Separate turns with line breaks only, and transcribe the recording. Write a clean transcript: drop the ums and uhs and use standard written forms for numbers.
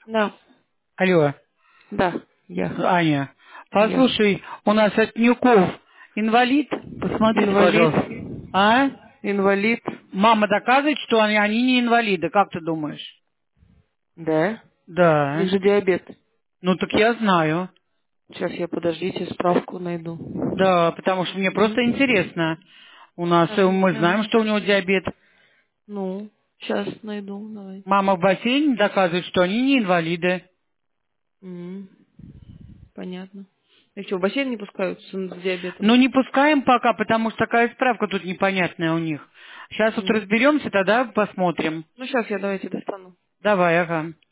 Да,
Алло,
да, я.
Аня,
Я.
послушай, у нас от Нюков инвалид, посмотрите,
Инвалид.
пожалуйста. А?
Инвалид.
Мама доказывает, что они не инвалиды, как ты думаешь?
Да. У них
Да.
же диабет.
Ну так я знаю.
Сейчас я, подождите, справку найду.
Да, потому что мне просто интересно. У нас, мы знаем, что у него диабет.
Ну, сейчас найду, давай.
Мама в бассейне доказывает, что они не инвалиды.
М, Понятно. Их что, в бассейн не пускают с диабетом?
Но не пускаем пока, потому что такая справка тут непонятная у них. Сейчас вот
М.
разберемся, тогда посмотрим.
Ну, сейчас я давайте достану.
Давай, ага.